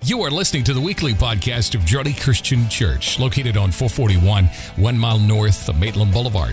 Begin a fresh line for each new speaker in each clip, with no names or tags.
You are listening to the weekly podcast of Juddy Christian Church, located on 441, 1 mile north of Maitland Boulevard,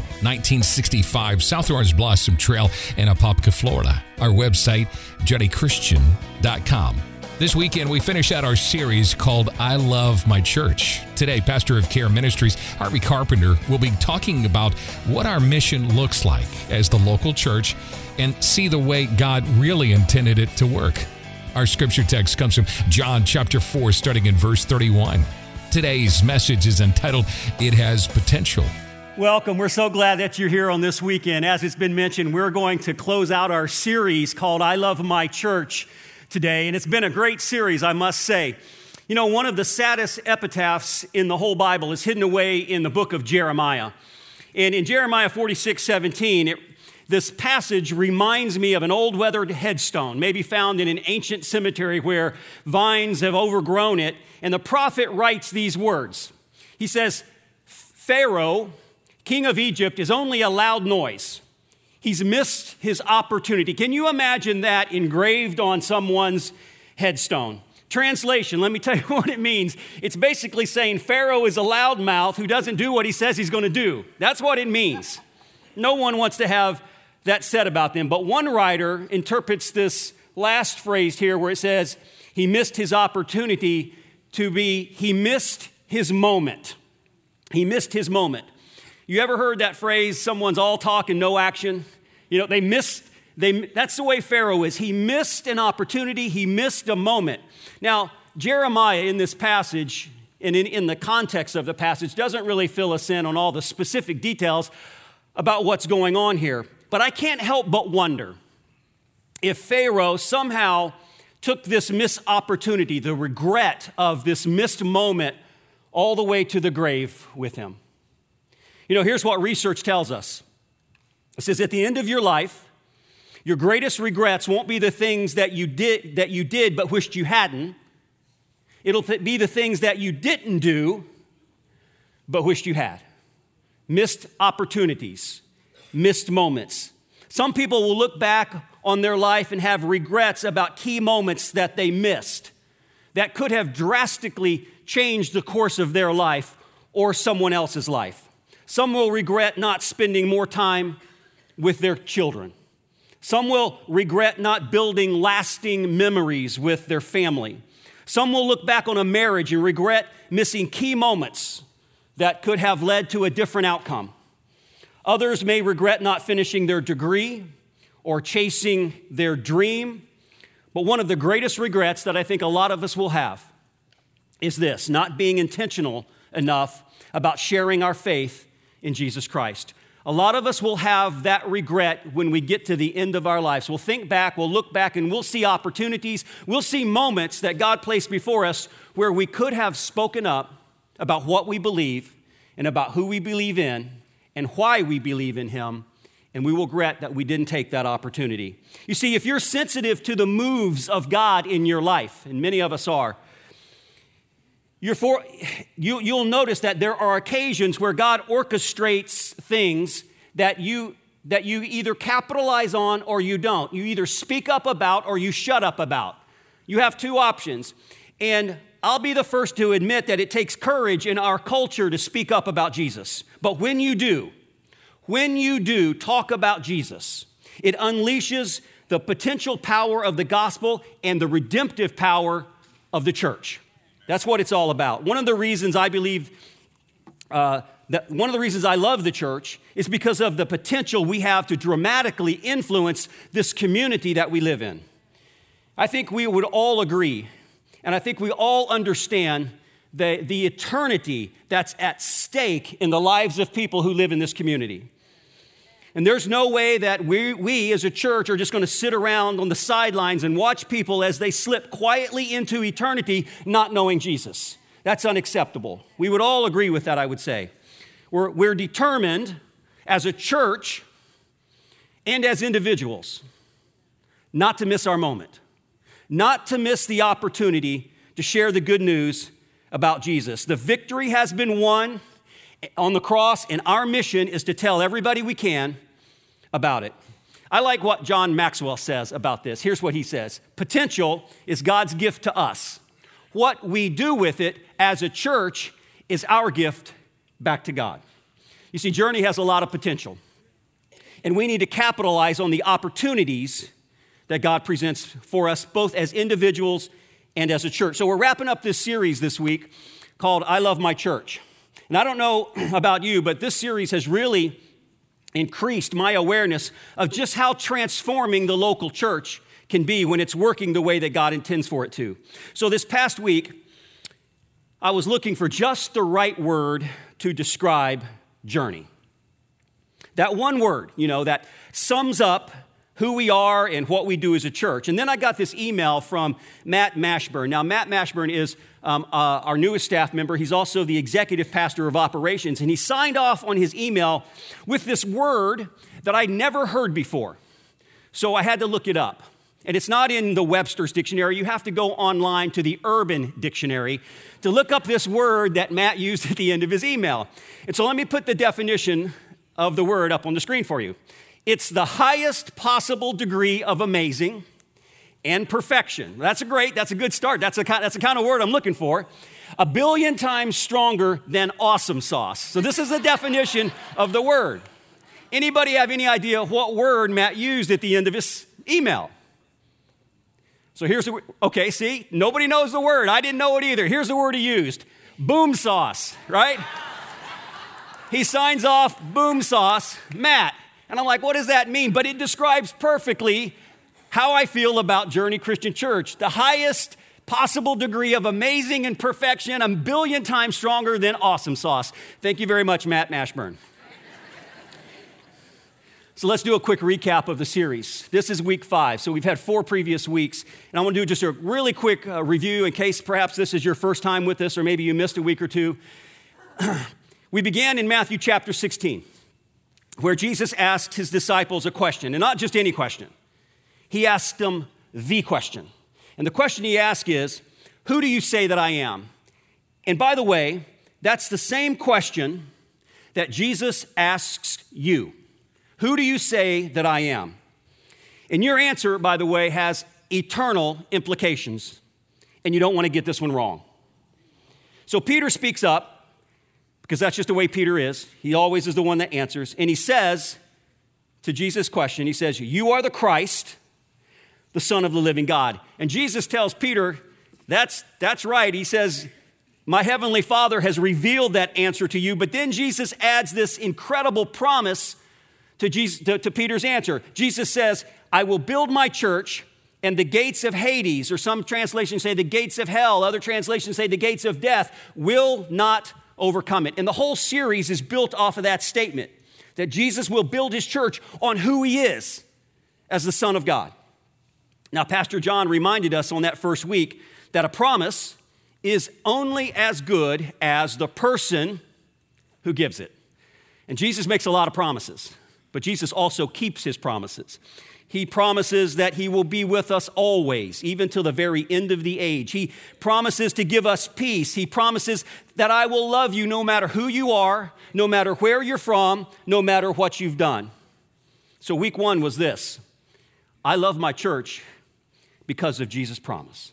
1965 South Orange Blossom Trail in Apopka, Florida. Our website, juddychristian.com. This weekend, we finish out our series called I Love My Church. Today, Pastor of Care Ministries, Harvey Carpenter, will be talking about what our mission looks like as the local church and see the way God really intended it to work. Our scripture text comes from John chapter 4, starting in verse 31. Today's message is entitled, It Has Potential.
Welcome. We're so glad that you're here on this weekend. As it's been mentioned, we're going to close out our series called I Love My Church today, and it's been a great series, I must say. You know, one of the saddest epitaphs in the whole Bible is hidden away in the book of Jeremiah. And in Jeremiah 46:17, this passage reminds me of an old weathered headstone, maybe found in an ancient cemetery where vines have overgrown it. And the prophet writes these words. He says, Pharaoh, king of Egypt, is only a loud noise. He's missed his opportunity. Can you imagine that engraved on someone's headstone? Translation, let me tell you what it means. It's basically saying Pharaoh is a loudmouth who doesn't do what he says he's going to do. That's what it means. No one wants to have that said about them. But one writer interprets this last phrase here where it says he missed his opportunity to be, he missed his moment. He missed his moment. You ever heard that phrase, someone's all talk and no action? You know, that's the way Pharaoh is. He missed an opportunity. He missed a moment. Now, Jeremiah in this passage, and in the context of the passage, doesn't really fill us in on all the specific details about what's going on here. But I can't help but wonder if Pharaoh somehow took this missed opportunity, the regret of this missed moment, all the way to the grave with him. You know, here's what research tells us. It says at the end of your life, your greatest regrets won't be the things that you did but wished you hadn't. It'll be the things that you didn't do but wished you had. Missed opportunities. Missed moments. Some people will look back on their life and have regrets about key moments that they missed that could have drastically changed the course of their life or someone else's life. Some will regret not spending more time with their children. Some will regret not building lasting memories with their family. Some will look back on a marriage and regret missing key moments that could have led to a different outcome. Others may regret not finishing their degree or chasing their dream. But one of the greatest regrets that I think a lot of us will have is this, not being intentional enough about sharing our faith in Jesus Christ. A lot of us will have that regret when we get to the end of our lives. We'll think back, we'll look back, and we'll see opportunities. We'll see moments that God placed before us where we could have spoken up about what we believe and about who we believe in and why we believe in him, and we will regret that we didn't take that opportunity. You see, if you're sensitive to the moves of God in your life, and many of us are, you'll notice that there are occasions where God orchestrates things that you either capitalize on or you don't. You either speak up about or you shut up about. You have two options. And I'll be the first to admit that it takes courage in our culture to speak up about Jesus. But when you do talk about Jesus, it unleashes the potential power of the gospel and the redemptive power of the church. That's what it's all about. One of the reasons I believe, one of the reasons I love the church is because of the potential we have to dramatically influence this community that we live in. I think we would all agree, and I think we all understand the eternity that's at stake in the lives of people who live in this community. And there's no way that we as a church are just going to sit around on the sidelines and watch people as they slip quietly into eternity not knowing Jesus. That's unacceptable. We would all agree with that, I would say. We're determined as a church and as individuals not to miss our moment, not to miss the opportunity to share the good news about Jesus. The victory has been won on the cross, and our mission is to tell everybody we can about it. I like what John Maxwell says about this. Here's what he says. Potential is God's gift to us. what we do with it as a church is our gift back to God. You see, Journey has a lot of potential, and we need to capitalize on the opportunities that God presents for us, both as individuals and as a church. So we're wrapping up this series this week called I Love My Church. And I don't know about you, but this series has really increased my awareness of just how transforming the local church can be when it's working the way that God intends for it to. So this past week, I was looking for just the right word to describe Journey. That one word, that sums up who we are and what we do as a church. And then I got this email from Matt Mashburn. Now, Matt Mashburn is our newest staff member. He's also the executive pastor of operations. And he signed off on his email with this word that I'd never heard before. So I had to look it up. And it's not in the Webster's dictionary. You have to go online to the Urban Dictionary to look up this word that Matt used at the end of his email. And so let me put the definition of the word up on the screen for you. It's the highest possible degree of amazing and perfection. That's a good start. That's the kind of word I'm looking for. 1 billion times stronger than awesome sauce. So this is the definition of the word. Anybody have any idea what word Matt used at the end of his email? So here's okay, see, nobody knows the word. I didn't know it either. Here's the word he used. Boom sauce, right? He signs off boom sauce, Matt. And I'm like, what does that mean? But it describes perfectly how I feel about Journey Christian Church. The highest possible degree of amazing and perfection, 1 billion times stronger than awesome sauce. Thank you very much, Matt Mashburn. So let's do a quick recap of the series. This is week 5. So we've had 4 previous weeks. And I want to do just a really quick review in case perhaps this is your first time with us or maybe you missed a week or two. We began in Matthew chapter 16. Where Jesus asked his disciples a question, and not just any question. He asked them the question. And the question he asked is, who do you say that I am? And by the way, that's the same question that Jesus asks you. Who do you say that I am? And your answer, by the way, has eternal implications. And you don't want to get this one wrong. So Peter speaks up, because that's just the way Peter is. He always is the one that answers. And he says to Jesus' question, he says, you are the Christ, the Son of the living God. And Jesus tells Peter, that's right. He says, my heavenly Father has revealed that answer to you. But then Jesus adds this incredible promise to Peter's answer. Jesus says, I will build my church, and the gates of Hades, or some translations say the gates of hell, other translations say the gates of death, will not overcome it. And the whole series is built off of that statement, that Jesus will build his church on who he is as the Son of God. Now, Pastor John reminded us on that first week that a promise is only as good as the person who gives it. And Jesus makes a lot of promises, but Jesus also keeps his promises. He promises that he will be with us always, even till the very end of the age. He promises to give us peace. He promises that I will love you no matter who you are, no matter where you're from, no matter what you've done. So week 1 was this. I love my church because of Jesus' promise.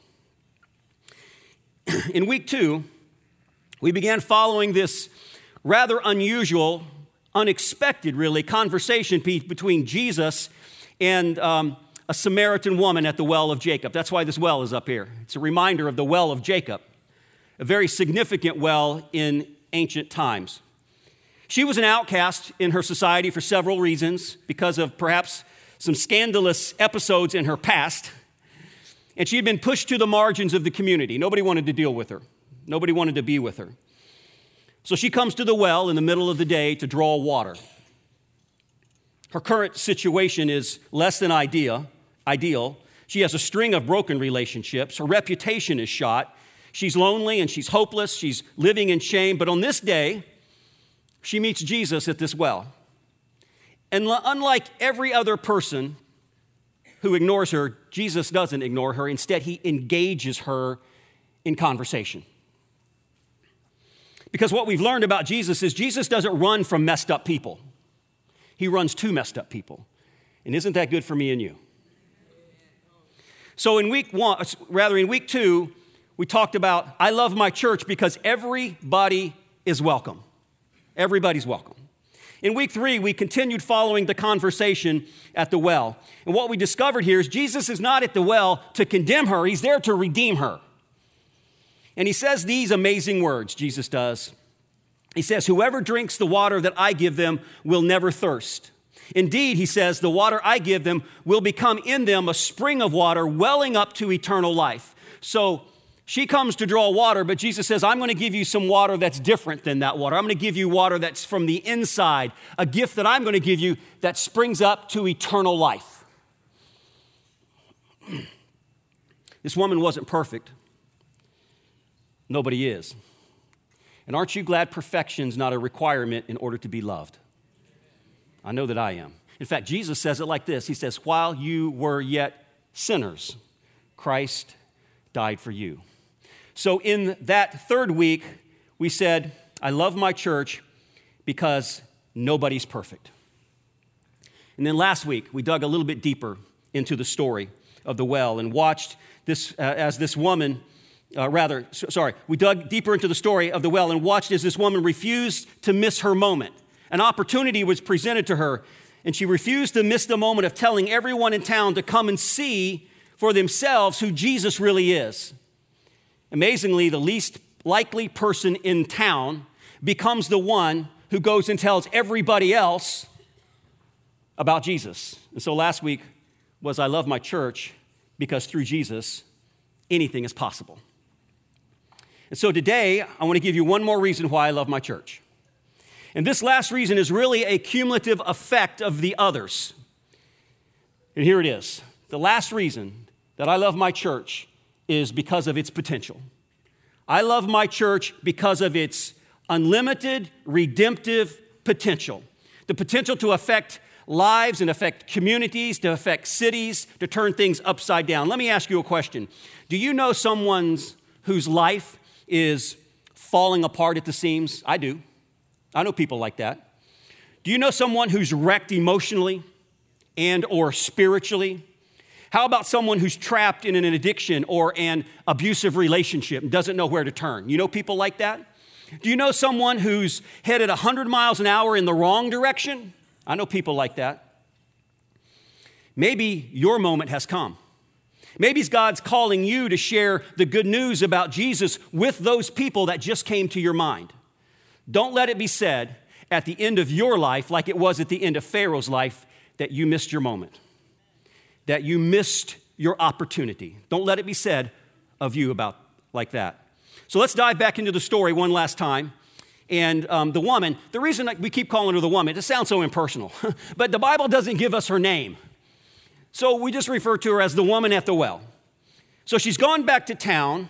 In week 2, we began following this rather unusual, unexpected, really, conversation between Jesus and a Samaritan woman at the well of Jacob. That's why this well is up here. It's a reminder of the well of Jacob, a very significant well in ancient times. She was an outcast in her society for several reasons, because of perhaps some scandalous episodes in her past. And she had been pushed to the margins of the community. Nobody wanted to deal with her. Nobody wanted to be with her. So she comes to the well in the middle of the day to draw water. Her current situation is less than ideal. She has a string of broken relationships. Her reputation is shot. She's lonely and she's hopeless. She's living in shame. But on this day, she meets Jesus at this well. And unlike every other person who ignores her, Jesus doesn't ignore her. Instead, he engages her in conversation. Because what we've learned about Jesus is Jesus doesn't run from messed up people. He runs to messed up people. And isn't that good for me and you? So in week 2, we talked about, I love my church because everybody is welcome. Everybody's welcome. In week 3, we continued following the conversation at the well. And what we discovered here is Jesus is not at the well to condemn her. He's there to redeem her. And he says these amazing words, Jesus does. He says, whoever drinks the water that I give them will never thirst. Indeed, he says, the water I give them will become in them a spring of water welling up to eternal life. So she comes to draw water, but Jesus says, I'm going to give you some water that's different than that water. I'm going to give you water that's from the inside, a gift that I'm going to give you that springs up to eternal life. This woman wasn't perfect. Nobody is. And aren't you glad perfection's not a requirement in order to be loved? I know that I am. In fact, Jesus says it like this. He says, while you were yet sinners, Christ died for you. So in that third week, we said, I love my church because nobody's perfect. And then last week, we dug a little bit deeper into the story of the well and watched this as this woman, we dug deeper into the story of the well and watched as this woman refused to miss her moment. An opportunity was presented to her, and she refused to miss the moment of telling everyone in town to come and see for themselves who Jesus really is. Amazingly, the least likely person in town becomes the one who goes and tells everybody else about Jesus. And so last week was I love my church because through Jesus, anything is possible. And so today, I want to give you one more reason why I love my church. And this last reason is really a cumulative effect of the others. And here it is. The last reason that I love my church is because of its potential. I love my church because of its unlimited, redemptive potential. The potential to affect lives and affect communities, to affect cities, to turn things upside down. Let me ask you a question. Do you know someone whose life is falling apart at the seams? I do. I know people like that. Do you know someone who's wrecked emotionally and or spiritually? How about someone who's trapped in an addiction or an abusive relationship and doesn't know where to turn? You know people like that? Do you know someone who's headed 100 miles an hour in the wrong direction? I know people like that. Maybe your moment has come. Maybe God's calling you to share the good news about Jesus with those people that just came to your mind. Don't let it be said at the end of your life, like it was at the end of Pharaoh's life, that you missed your moment, that you missed your opportunity. Don't let it be said of you about like that. So let's dive back into the story one last time. And the woman, the reason we keep calling her the woman, it sounds so impersonal, but the Bible doesn't give us her name. So we just refer to her as the woman at the well. So she's gone back to town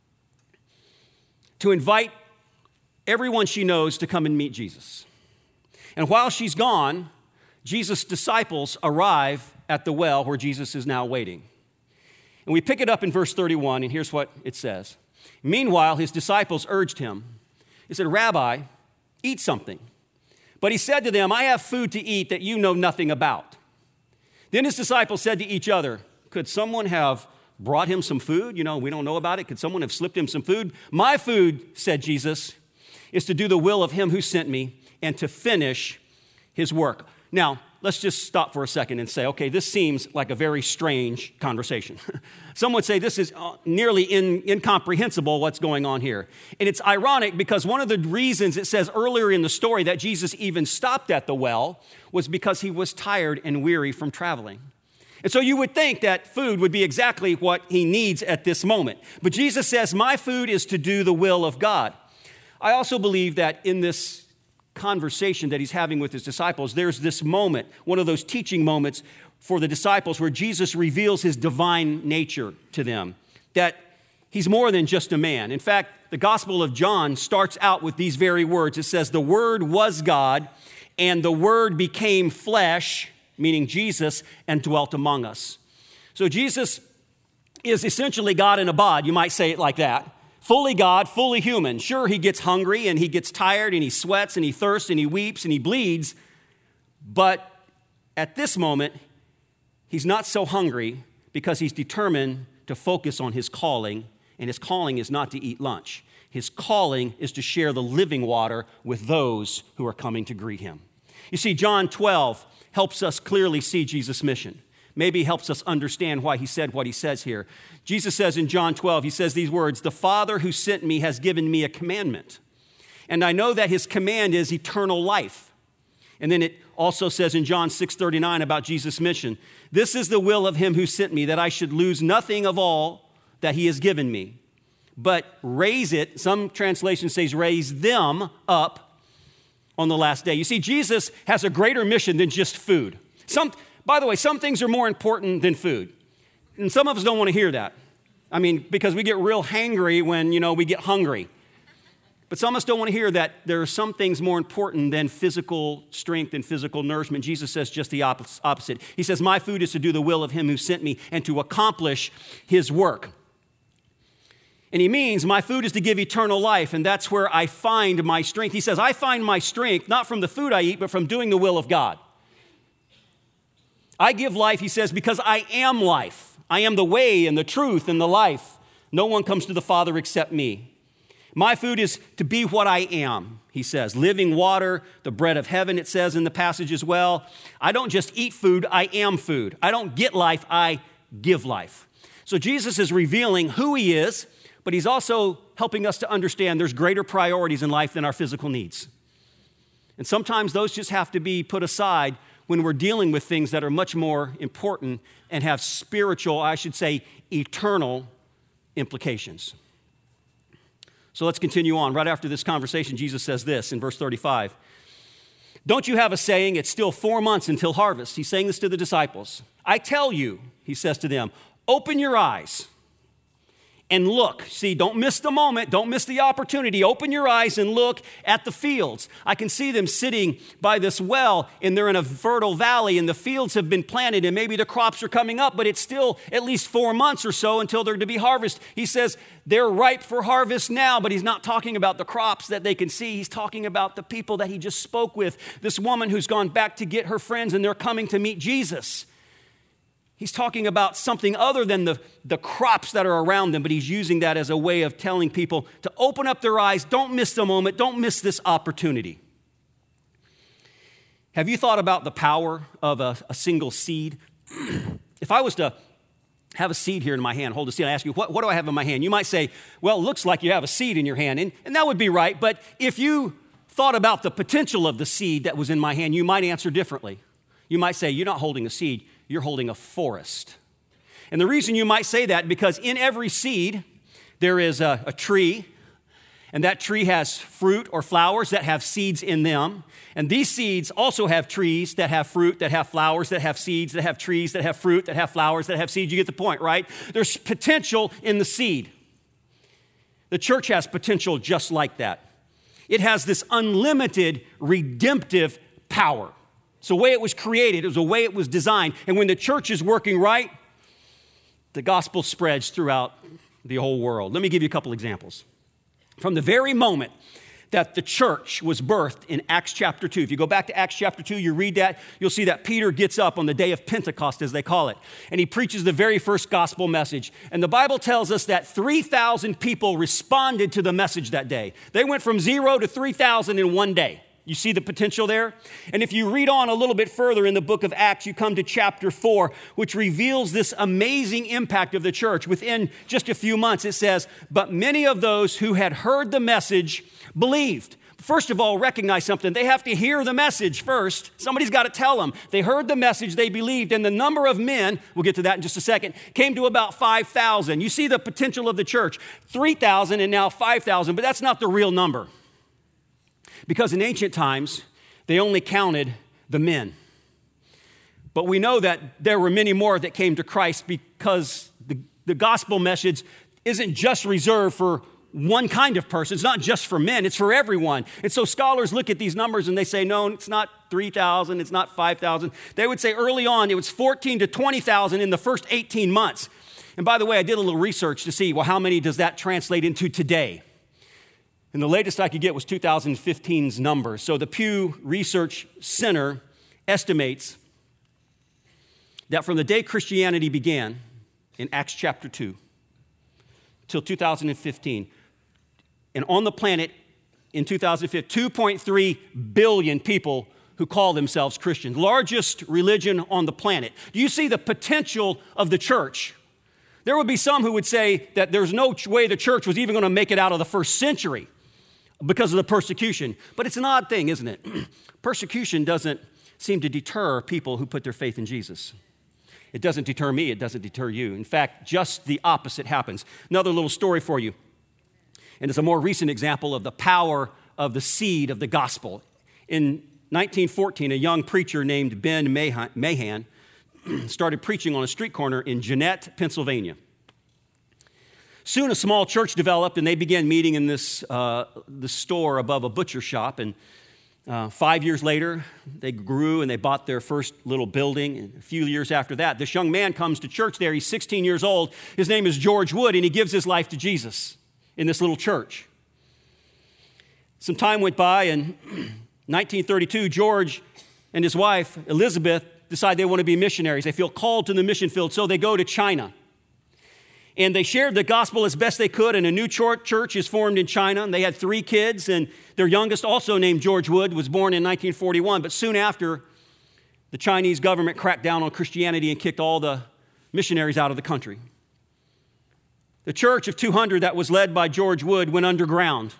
to invite everyone she knows to come and meet Jesus. And while she's gone, Jesus' disciples arrive at the well where Jesus is now waiting. And we pick it up in verse 31, and here's what it says. Meanwhile, his disciples urged him. He said, Rabbi, eat something. But he said to them, I have food to eat that you know nothing about. Then his disciples said to each other, could someone have brought him some food? You know, we don't know about it. Could someone have slipped him some food? My food, said Jesus, is to do the will of him who sent me and to finish his work. Now, let's just stop for a second and say, okay, this seems like a very strange conversation. Some would say this is nearly incomprehensible what's going on here. And it's ironic because one of the reasons it says earlier in the story that Jesus even stopped at the well was because he was tired and weary from traveling. And so you would think that food would be exactly what he needs at this moment. But Jesus says, my food is to do the will of God. I also believe that in this conversation that he's having with his disciples, there's this moment, one of those teaching moments for the disciples where Jesus reveals his divine nature to them, that he's more than just a man. In fact, the Gospel of John starts out with these very words. It says, the Word was God, and the Word became flesh, meaning Jesus, and dwelt among us. So Jesus is essentially God in a bod, you might say it like that. Fully God, fully human. Sure, he gets hungry and he gets tired and he sweats and he thirsts and he weeps and he bleeds. But at this moment, he's not so hungry because he's determined to focus on his calling and his calling is not to eat lunch. His calling is to share the living water with those who are coming to greet him. You see, John 12 helps us clearly see Jesus' mission. Maybe helps us understand why he said what he says here. Jesus says in John 12, he says these words, "The Father who sent me has given me a commandment, and I know that his command is eternal life." And then it also says in John 6:39 about Jesus' mission, "This is the will of him who sent me, that I should lose nothing of all that he has given me, but raise it," some translations say raise them up on the last day. You see, Jesus has a greater mission than just food. By the way, some things are more important than food. And some of us don't want to hear that. I mean, because we get real hangry when, we get hungry. But some of us don't want to hear that there are some things more important than physical strength and physical nourishment. Jesus says just the opposite. He says, "My food is to do the will of him who sent me and to accomplish his work." And he means my food is to give eternal life, and that's where I find my strength. He says, I find my strength not from the food I eat, but from doing the will of God. I give life, he says, because I am life. I am the way and the truth and the life. No one comes to the Father except me. My food is to be what I am, he says. Living water, the bread of heaven, it says in the passage as well. I don't just eat food, I am food. I don't get life, I give life. So Jesus is revealing who he is, but he's also helping us to understand there's greater priorities in life than our physical needs. And sometimes those just have to be put aside when we're dealing with things that are much more important and have spiritual, I should say, eternal implications. So let's continue on. Right after this conversation, Jesus says this in verse 35. "Don't you have a saying, it's still 4 months until harvest?" He's saying this to the disciples. "I tell you," he says to them, "open your eyes and look." See, don't miss the moment. Don't miss the opportunity. Open your eyes and look at the fields. I can see them sitting by this well, and they're in a fertile valley, and the fields have been planted, and maybe the crops are coming up, but it's still at least 4 months or so until they're to be harvested. He says they're ripe for harvest now, but he's not talking about the crops that they can see. He's talking about the people that he just spoke with, this woman who's gone back to get her friends, and they're coming to meet Jesus. He's talking about something other than the crops that are around them, but he's using that as a way of telling people to open up their eyes. Don't miss the moment. Don't miss this opportunity. Have you thought about the power of a single seed? If I was to have a seed here in my hand, hold a seed, I ask you, what do I have in my hand? You might say, well, it looks like you have a seed in your hand, and that would be right. But if you thought about the potential of the seed that was in my hand, you might answer differently. You might say, you're not holding a seed. You're holding a forest. And the reason you might say that, because in every seed, there is a tree, and that tree has fruit or flowers that have seeds in them. And these seeds also have trees that have fruit, that have flowers, that have seeds, that have trees, that have fruit, that have flowers, that have seeds. You get the point, right? There's potential in the seed. The church has potential just like that. It has this unlimited redemptive power. It's the way it was created. It was the way it was designed. And when the church is working right, the gospel spreads throughout the whole world. Let me give you a couple examples. From the very moment that the church was birthed in Acts chapter 2, if you go back to Acts chapter 2, you read that, you'll see that Peter gets up on the day of Pentecost, as they call it, and he preaches the very first gospel message. And the Bible tells us that 3,000 people responded to the message that day. They went from 0 to 3,000 in one day. You see the potential there? And if you read on a little bit further in the book of Acts, you come to chapter 4, which reveals this amazing impact of the church. Within just a few months, it says, "But many of those who had heard the message believed." First of all, recognize something. They have to hear the message first. Somebody's got to tell them. They heard the message, they believed, and the number of men, we'll get to that in just a second, came to about 5,000. You see the potential of the church. 3,000 and now 5,000, but that's not the real number. Because in ancient times, they only counted the men. But we know that there were many more that came to Christ because the gospel message isn't just reserved for one kind of person. It's not just for men, it's for everyone. And so scholars look at these numbers and they say, no, it's not 3,000, it's not 5,000. They would say early on it was 14 to 20,000 in the first 18 months. And by the way, I did a little research to see, well, how many does that translate into today? And the latest I could get was 2015's numbers. So the Pew Research Center estimates that from the day Christianity began in Acts chapter 2 till 2015. And on the planet in 2015, 2.3 billion people who call themselves Christians. Largest religion on the planet. Do you see the potential of the church? There would be some who would say that there's no way the church was even going to make it out of the first century because of the persecution. But it's an odd thing, isn't it? Persecution doesn't seem to deter people who put their faith in Jesus. It doesn't deter me. It doesn't deter you. In fact, just the opposite happens. Another little story for you. And it's a more recent example of the power of the seed of the gospel. In 1914, a young preacher named Ben Mahan started preaching on a street corner in Jeannette, Pennsylvania. Soon a small church developed, and they began meeting in this the store above a butcher shop. And 5 years later, they grew and they bought their first little building. And a few years after that, this young man comes to church there. He's 16 years old. His name is George Wood, and he gives his life to Jesus in this little church. Some time went by, and 1932, George and his wife, Elizabeth, decide they want to be missionaries. They feel called to the mission field, so they go to China. And they shared the gospel as best they could, and a new church is formed in China. And they had 3 kids, and their youngest, also named George Wood, was born in 1941. But soon after, the Chinese government cracked down on Christianity and kicked all the missionaries out of the country. The church of 200 that was led by George Wood went underground.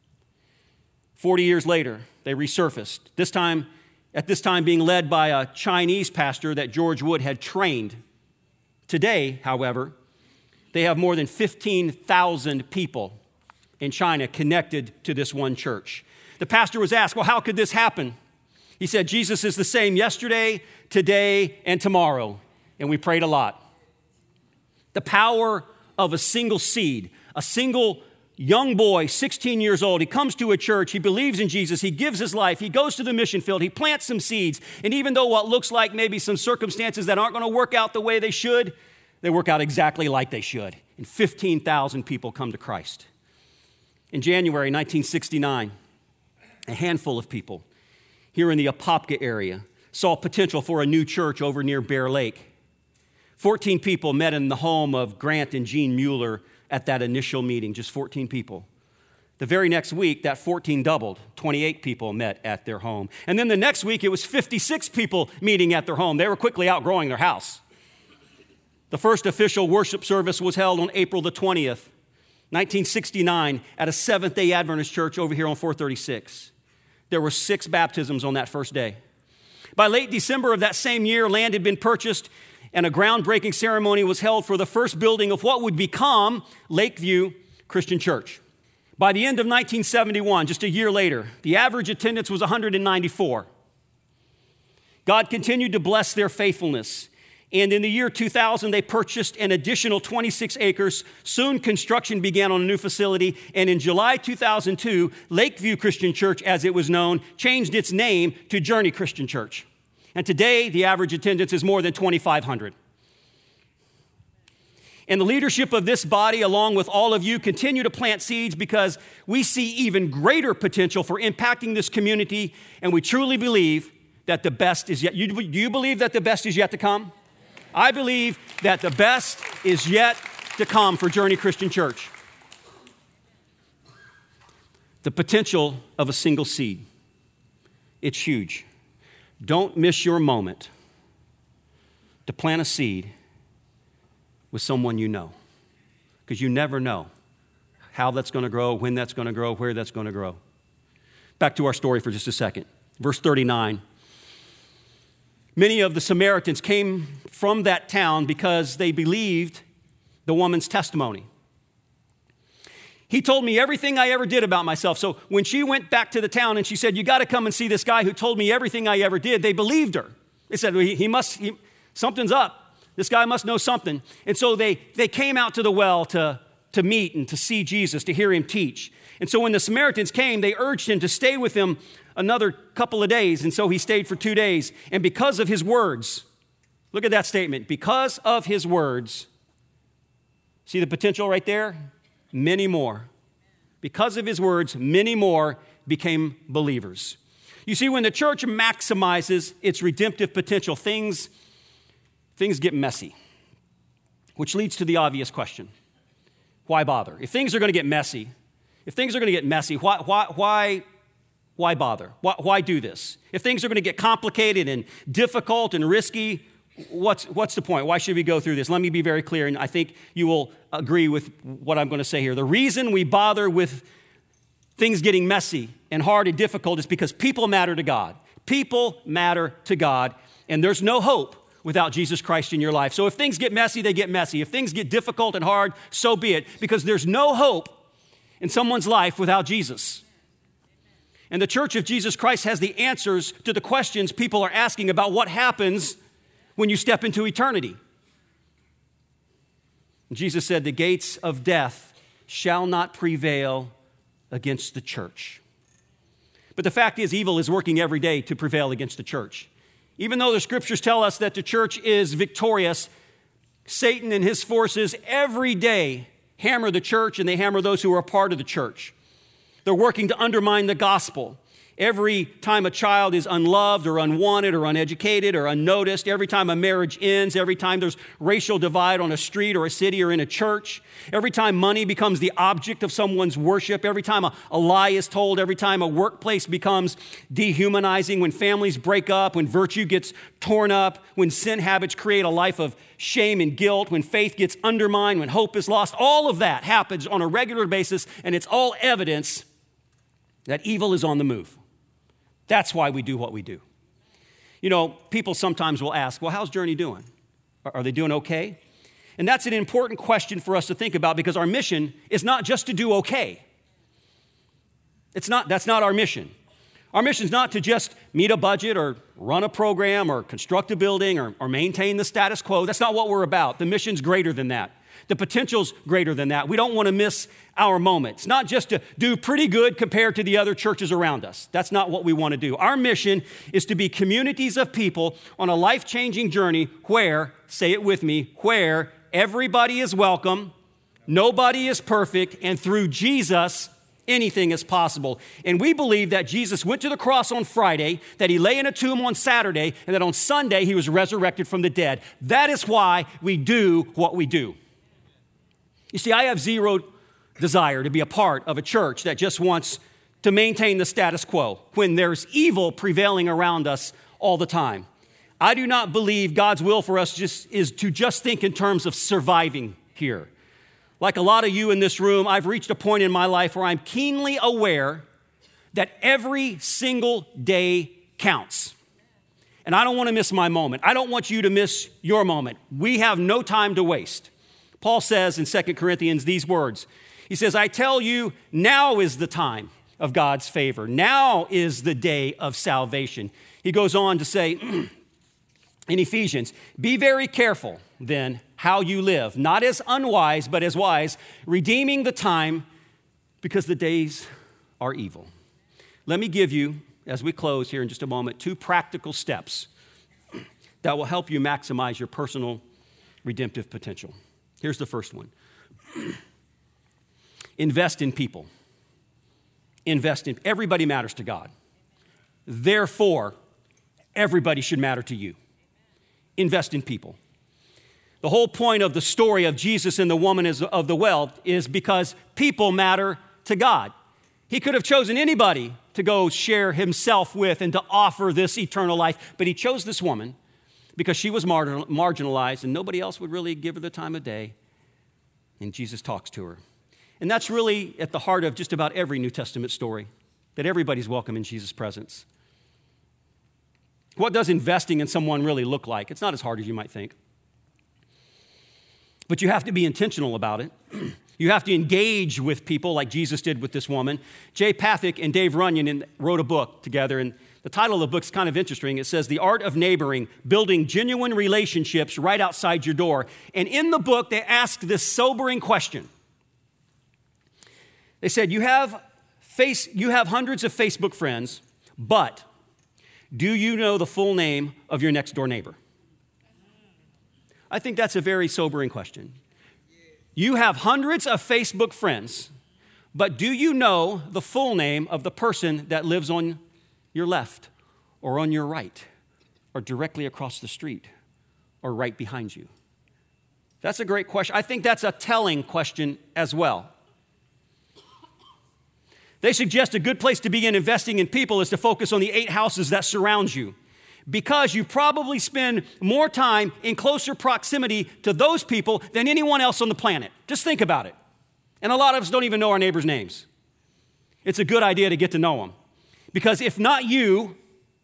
40 years later, they resurfaced, at this time being led by a Chinese pastor that George Wood had trained. Today, however, they have more than 15,000 people in China connected to this one church. The pastor was asked, well, how could this happen? He said, Jesus is the same yesterday, today, and tomorrow. And we prayed a lot. The power of a single seed, a single young boy, 16 years old. He comes to a church. He believes in Jesus. He gives his life. He goes to the mission field. He plants some seeds. And even though what looks like maybe some circumstances that aren't going to work out the way they should, they work out exactly like they should. And 15,000 people come to Christ. In January 1969, a handful of people here in the Apopka area saw potential for a new church over near Bear Lake. 14 people met in the home of Grant and Jean Mueller at that initial meeting, just 14 people. The very next week, that 14 doubled. 28 people met at their home. And then the next week, it was 56 people meeting at their home. They were quickly outgrowing their house. The first official worship service was held on April the 20th, 1969, at a Seventh-day Adventist church over here on 436. There were 6 baptisms on that first day. By late December of that same year, land had been purchased, and a groundbreaking ceremony was held for the first building of what would become Lakeview Christian Church. By the end of 1971, just a year later, the average attendance was 194. God continued to bless their faithfulness. And in the year 2000, they purchased an additional 26 acres. Soon, construction began on a new facility. And in July 2002, Lakeview Christian Church, as it was known, changed its name to Journey Christian Church. And today, the average attendance is more than 2,500. And the leadership of this body, along with all of you, continue to plant seeds because we see even greater potential for impacting this community, and we truly believe that the best is yet. Do you believe that the best is yet to come? I believe that the best is yet to come for Journey Christian Church. The potential of a single seed. It's huge. Don't miss your moment to plant a seed with someone you know, because you never know how that's going to grow, when that's going to grow, where that's going to grow. Back to our story for just a second. Verse 39. Many of the Samaritans came from that town because they believed the woman's testimony. He told me everything I ever did about myself. So when she went back to the town and she said, you got to come and see this guy who told me everything I ever did, they believed her. They said, well, something's up. This guy must know something. And so they came out to the well to meet and to see Jesus, to hear him teach. And so when the Samaritans came, they urged him to stay with them another couple of days. And so he stayed for 2 days. And because of his words, look at that statement, because of his words, see the potential right there? Many more. Because of his words, many more became believers. You see, when the church maximizes its redemptive potential, things get messy, which leads to the obvious question. why bother? If things are going to get messy, why bother? Why do this? If things are going to get complicated and difficult and risky, what's the point? Why should we go through this? Let me be very clear, and I think you will agree with what I'm going to say here. The reason we bother with things getting messy and hard and difficult is because people matter to God. People matter to God, and there's no hope without Jesus Christ in your life. So if things get messy, they get messy. If things get difficult and hard, so be it, because there's no hope in someone's life without Jesus. And the Church of Jesus Christ has the answers to the questions people are asking about what happens when you step into eternity. Jesus said, the gates of death shall not prevail against the church. But the fact is, evil is working every day to prevail against the church. Even though the scriptures tell us that the church is victorious, Satan and his forces every day hammer the church, and they hammer those who are a part of the church. They're working to undermine the gospel. Every time a child is unloved or unwanted or uneducated or unnoticed, every time a marriage ends, every time there's racial divide on a street or a city or in a church, every time money becomes the object of someone's worship, every time a lie is told, every time a workplace becomes dehumanizing, when families break up, when virtue gets torn up, when sin habits create a life of shame and guilt, when faith gets undermined, when hope is lost, all of that happens on a regular basis, and it's all evidence that evil is on the move. That's why we do what we do. You know, people sometimes will ask, well, how's Journey doing? Are they doing okay? And that's an important question for us to think about, because our mission is not just to do okay. That's not our mission. Our mission is not to just meet a budget or run a program or construct a building or maintain the status quo. That's not what we're about. The mission's greater than that. The potential's greater than that. We don't want to miss our moment. It's not just to do pretty good compared to the other churches around us. That's not what we want to do. Our mission is to be communities of people on a life-changing journey where, say it with me, where everybody is welcome, nobody is perfect, and through Jesus, anything is possible. And we believe that Jesus went to the cross on Friday, that he lay in a tomb on Saturday, and that on Sunday he was resurrected from the dead. That is why we do what we do. You see, I have zero desire to be a part of a church that just wants to maintain the status quo when there's evil prevailing around us all the time. I do not believe God's will for us is to just think in terms of surviving here. Like a lot of you in this room, I've reached a point in my life where I'm keenly aware that every single day counts. And I don't want to miss my moment. I don't want you to miss your moment. We have no time to waste. Paul says in 2 Corinthians these words. He says, I tell you, now is the time of God's favor. Now is the day of salvation. He goes on to say in Ephesians, be very careful then how you live, not as unwise, but as wise, redeeming the time because the days are evil. Let me give you, as we close here in just a moment, 2 practical steps that will help you maximize your personal redemptive potential. Here's the first one. Invest in people. Everybody matters to God. Therefore, everybody should matter to you. Invest in people. The whole point of the story of Jesus and the woman of the well is because people matter to God. He could have chosen anybody to go share himself with and to offer this eternal life, but he chose this woman because she was marginalized and nobody else would really give her the time of day. And Jesus talks to her. And that's really at the heart of just about every New Testament story, that everybody's welcome in Jesus' presence. What does investing in someone really look like? It's not as hard as you might think. But you have to be intentional about it. You have to engage with people like Jesus did with this woman. Jay Pathak and Dave Runyon wrote a book together, and the title of the book is kind of interesting. It says, The Art of Neighboring, Building Genuine Relationships Right Outside Your Door. And in the book, they ask this sobering question. They said, you have hundreds of Facebook friends, but do you know the full name of your next door neighbor? I think that's a very sobering question. You have hundreds of Facebook friends, but do you know the full name of the person that lives on your left or on your right or directly across the street or right behind you? That's a great question. I think that's a telling question as well. They suggest a good place to begin investing in people is to focus on the 8 houses that surround you, because you probably spend more time in closer proximity to those people than anyone else on the planet. Just think about it. And a lot of us don't even know our neighbors' names. It's a good idea to get to know them, because if not you,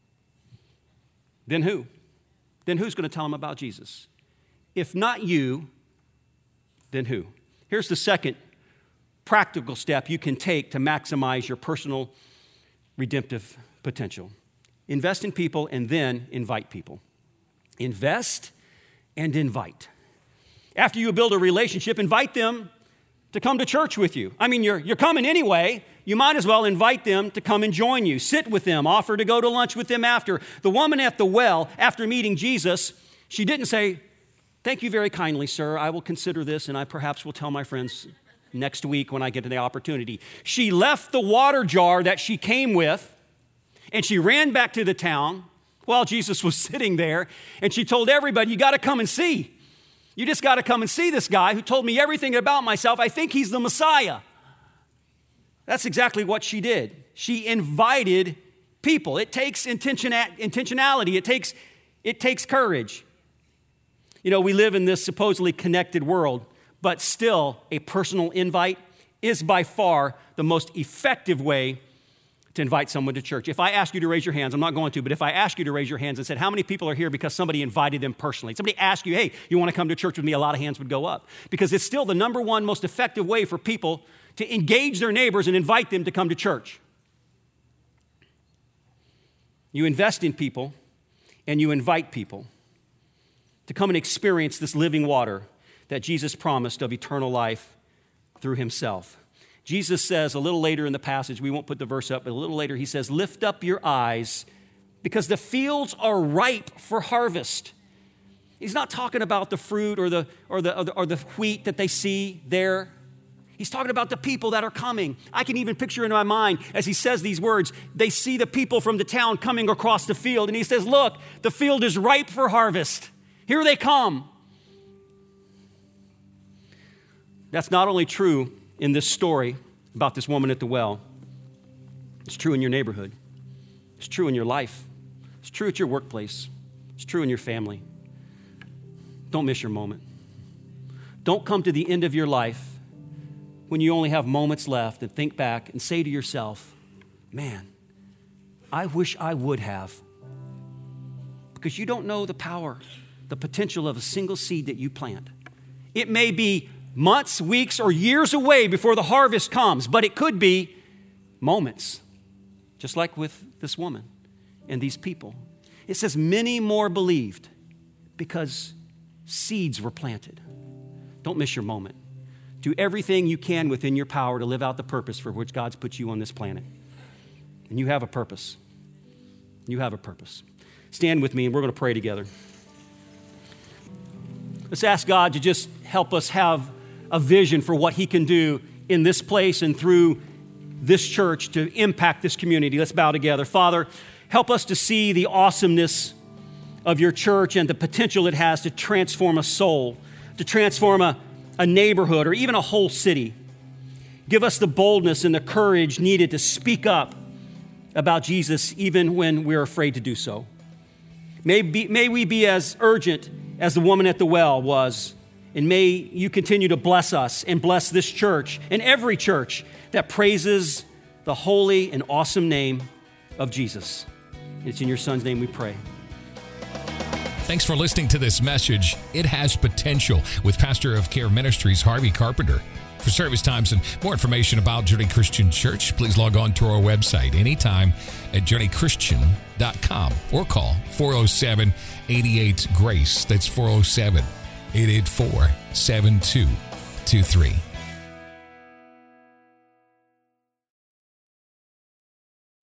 then who? Then who's going to tell them about Jesus? If not you, then who? Here's the second practical step you can take to maximize your personal redemptive potential. Invest in people and then invite people. Invest and invite. After you build a relationship, invite them to come to church with you. I mean, you're coming anyway. You might as well invite them to come and join you. Sit with them. Offer to go to lunch with them after. The woman at the well, after meeting Jesus, she didn't say, "Thank you very kindly, sir. I will consider this, and I perhaps will tell my friends next week when I get the opportunity." She left the water jar that she came with, and she ran back to the town while Jesus was sitting there, and she told everybody, "You got to come and see. You just got to come and see this guy who told me everything about myself. I think he's the Messiah." That's exactly what she did. She invited people. It takes intentionality. It takes courage. You know, we live in this supposedly connected world, but still a personal invite is by far the most effective way to invite someone to church. If I ask you to raise your hands, I'm not going to, but if I ask you to raise your hands and said, how many people are here because somebody invited them personally? Somebody asked you, "Hey, you want to come to church with me?" A lot of hands would go up, because it's still the number one most effective way for people to engage their neighbors and invite them to come to church. You invest in people and you invite people to come and experience this living water that Jesus promised of eternal life through himself. Jesus says a little later in the passage, we won't put the verse up, but a little later he says, "Lift up your eyes because the fields are ripe for harvest." He's not talking about the fruit or the wheat that they see there. He's talking about the people that are coming. I can even picture in my mind as he says these words, they see the people from the town coming across the field, and he says, "Look, the field is ripe for harvest. Here they come." That's not only true in this story about this woman at the well. It's true in your neighborhood. It's true in your life. It's true at your workplace. It's true in your family. Don't miss your moment. Don't come to the end of your life when you only have moments left and think back and say to yourself, "Man, I wish I would have." Because you don't know the power, the potential of a single seed that you plant. It may be months, weeks, or years away before the harvest comes, but it could be moments, just like with this woman and these people. It says many more believed because seeds were planted. Don't miss your moment. Do everything you can within your power to live out the purpose for which God's put you on this planet. And you have a purpose. You have a purpose. Stand with me and we're going to pray together. Let's ask God to just help us have a vision for what he can do in this place and through this church to impact this community. Let's bow together. Father, help us to see the awesomeness of your church and the potential it has to transform a soul, to transform a neighborhood or even a whole city. Give us the boldness and the courage needed to speak up about Jesus even when we're afraid to do so. May we be as urgent as the woman at the well was. And may you continue to bless us and bless this church and every church that praises the holy and awesome name of Jesus. It's in your son's name we pray.
Thanks for listening to this message. It has potential with Pastor of Care Ministries, Harvey Carpenter. For service times and more information about Journey Christian Church, please log on to our website anytime at journeychristian.com or call 407-88-GRACE. That's 407-884-7223.